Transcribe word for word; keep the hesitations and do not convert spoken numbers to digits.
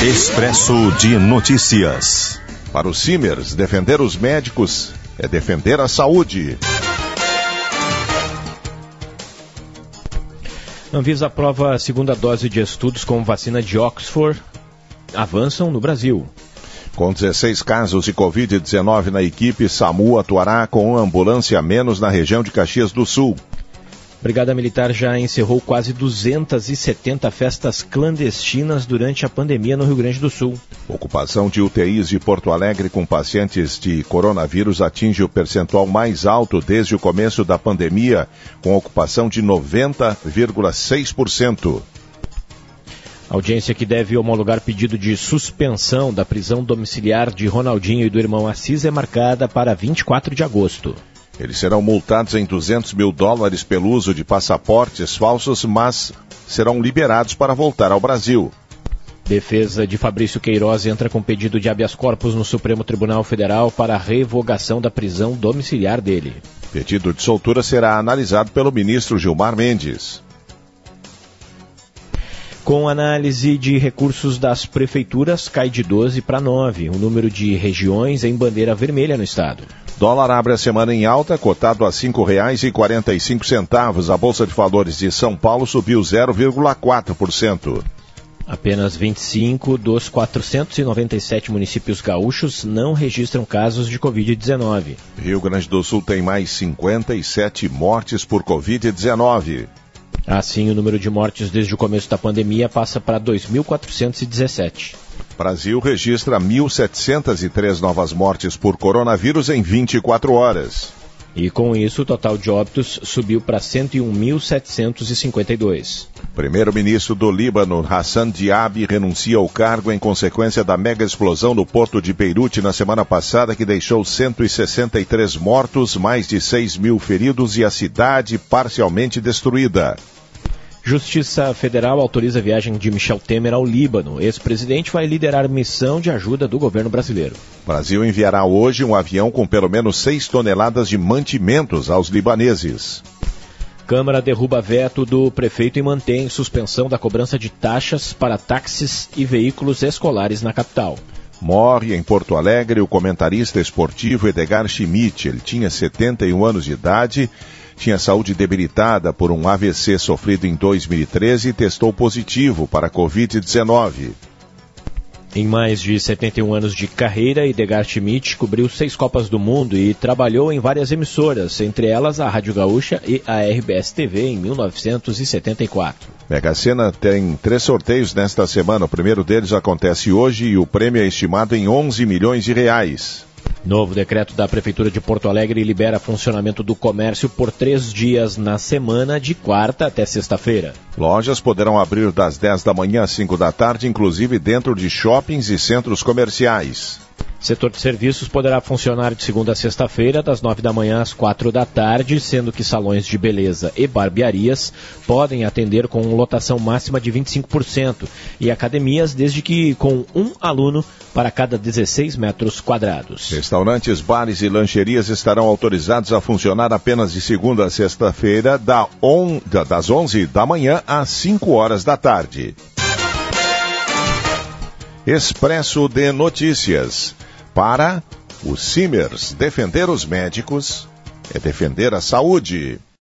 Expresso de Notícias. Para os Simers, defender os médicos é defender a saúde. Anvisa aprova a segunda dose de estudos com vacina de Oxford. Avançam no Brasil. Com dezesseis casos de covid dezenove na equipe, SAMU atuará com uma ambulância a menos na região de Caxias do Sul. Brigada Militar já encerrou quase duzentas e setenta festas clandestinas durante a pandemia no Rio Grande do Sul. Ocupação de U T Is de Porto Alegre com pacientes de coronavírus atinge o percentual mais alto desde o começo da pandemia, com ocupação de noventa vírgula seis por cento. A audiência que deve homologar pedido de suspensão da prisão domiciliar de Ronaldinho e do irmão Assis é marcada para vinte e quatro de agosto. Eles serão multados em duzentos mil dólares pelo uso de passaportes falsos, mas serão liberados para voltar ao Brasil. Defesa de Fabrício Queiroz entra com pedido de habeas corpus no Supremo Tribunal Federal para a revogação da prisão domiciliar dele. Pedido de soltura será analisado pelo ministro Gilmar Mendes. Com análise de recursos das prefeituras, cai de doze para nove o número de regiões em bandeira vermelha no estado. Dólar abre a semana em alta, cotado a cinco reais e quarenta e cinco centavos. A Bolsa de Valores de São Paulo subiu zero vírgula quatro por cento. Apenas vinte e cinco dos quatrocentos e noventa e sete municípios gaúchos não registram casos de covid dezenove. Rio Grande do Sul tem mais cinquenta e sete mortes por covid dezenove. Assim, o número de mortes desde o começo da pandemia passa para dois mil quatrocentos e dezessete. Brasil registra mil setecentas e três novas mortes por coronavírus em vinte e quatro horas. E com isso, o total de óbitos subiu para cento e um mil setecentos e cinquenta e dois. Primeiro-ministro do Líbano, Hassan Diab, renuncia ao cargo em consequência da mega explosão no porto de Beirute na semana passada, que deixou cento e sessenta e três mortos, mais de seis mil feridos e a cidade parcialmente destruída. Justiça Federal autoriza a viagem de Michel Temer ao Líbano. Ex-presidente vai liderar missão de ajuda do governo brasileiro. Brasil enviará hoje um avião com pelo menos seis toneladas de mantimentos aos libaneses. Câmara derruba veto do prefeito e mantém suspensão da cobrança de taxas para táxis e veículos escolares na capital. Morre em Porto Alegre o comentarista esportivo Edgar Schmidt. Ele tinha setenta e um anos de idade, tinha saúde debilitada por um A V C sofrido em dois mil e treze e testou positivo para covid dezenove. Em mais de setenta e um anos de carreira, Edgar Schmidt cobriu seis Copas do Mundo e trabalhou em várias emissoras, entre elas a Rádio Gaúcha e a R B S T V em mil novecentos e setenta e quatro. Mega Sena tem três sorteios nesta semana. O primeiro deles acontece hoje e o prêmio é estimado em onze milhões de reais. Novo decreto da Prefeitura de Porto Alegre libera funcionamento do comércio por três dias na semana, de quarta até sexta-feira. Lojas poderão abrir das dez da manhã às cinco da tarde, inclusive dentro de shoppings e centros comerciais. Setor de serviços poderá funcionar de segunda a sexta-feira, das nove da manhã às quatro da tarde, sendo que salões de beleza e barbearias podem atender com lotação máxima de vinte e cinco por cento e academias desde que com um aluno para cada dezesseis metros quadrados. Restaurantes, bares e lancherias estarão autorizados a funcionar apenas de segunda a sexta-feira, da on... das onze da manhã às cinco horas da tarde. Expresso de Notícias. Para os Simers, defender os médicos é defender a saúde.